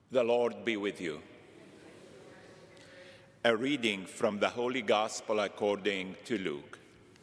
The Lord be with you. A reading from the Holy Gospel according to Luke.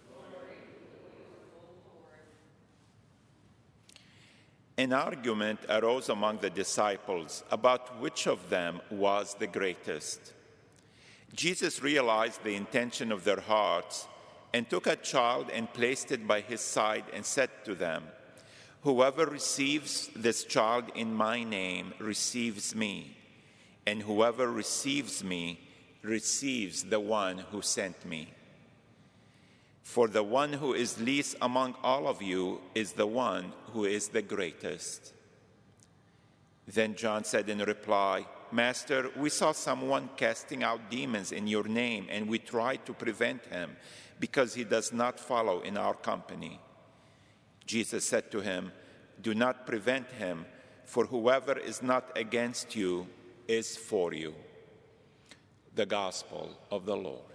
An argument arose among the disciples about which of them was the greatest. Jesus realized the intention of their hearts and took a child and placed it by his side and said to them, "Whoever receives this child in my name receives me, and whoever receives me receives the one who sent me. For the one who is least among all of you is the one who is the greatest." Then John said in reply, "Master, we saw someone casting out demons in your name, and we tried to prevent him because he does not follow in our company." Jesus said to him, "Do not prevent him, for whoever is not against you is for you." The Gospel of the Lord.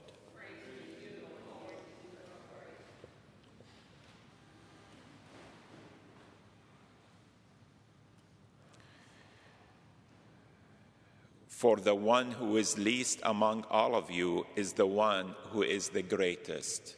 For the one who is least among all of you is the one who is the greatest.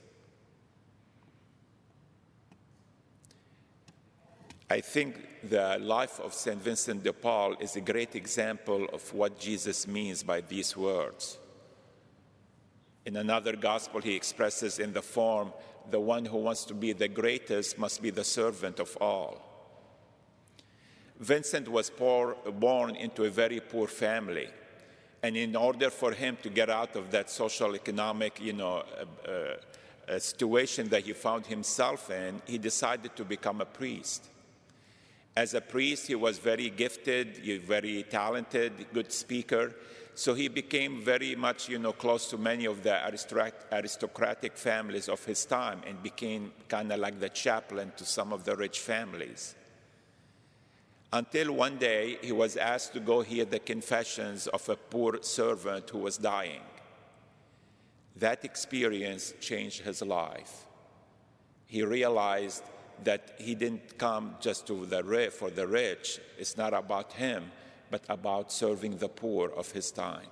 I think the life of St. Vincent de Paul is a great example of what Jesus means by these words. In another gospel, he expresses in the form, the one who wants to be the greatest must be the servant of all. Vincent was born into a very poor family, and in order for him to get out of that social economic situation that he found himself in, he decided to become a priest. As a priest, he was very gifted, very talented, good speaker. So he became very much, close to many of the aristocratic families of his time and became kind of like the chaplain to some of the rich families. Until one day, he was asked to go hear the confessions of a poor servant who was dying. That experience changed his life. He realized that he didn't come just for the rich. It's not about him, but about serving the poor of his time.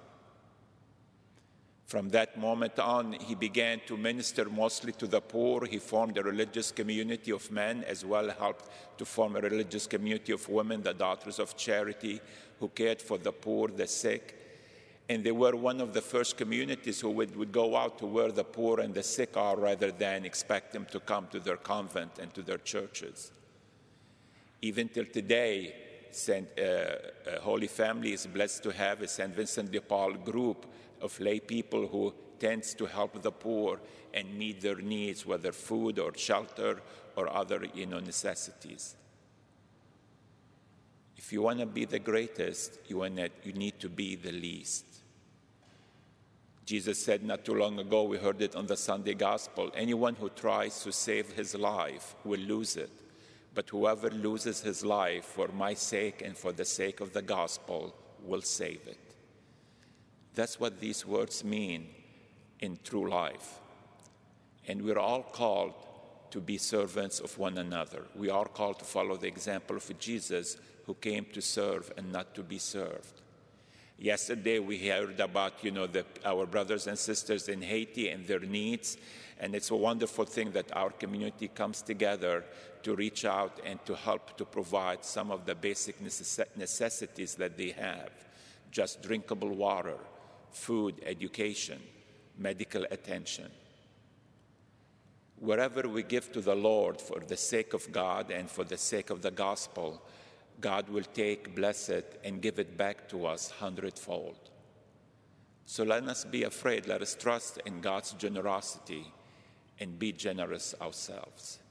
From that moment on, he began to minister mostly to the poor. He formed a religious community of men, as well helped to form a religious community of women, the Daughters of Charity, who cared for the poor, the sick. And they were one of the first communities who would go out to where the poor and the sick are rather than expect them to come to their convent and to their churches. Even till today, Holy Family is blessed to have a St. Vincent de Paul group of lay people who tends to help the poor and meet their needs, whether food or shelter or other necessities. If you want to be the greatest, you need to be the least. Jesus said not too long ago, we heard it on the Sunday Gospel, anyone who tries to save his life will lose it. But whoever loses his life for my sake and for the sake of the gospel will save it. That's what these words mean in true life. And we're all called to be servants of one another. We are called to follow the example of Jesus, who came to serve and not to be served. Yesterday we heard about, our brothers and sisters in Haiti and their needs, and it's a wonderful thing that our community comes together to reach out and to help to provide some of the basic necessities that they have, just drinkable water, food, education, medical attention. Wherever we give to the Lord for the sake of God and for the sake of the gospel, God will take, bless it, and give it back to us 100-fold. So let us be afraid. Let us trust in God's generosity and be generous ourselves.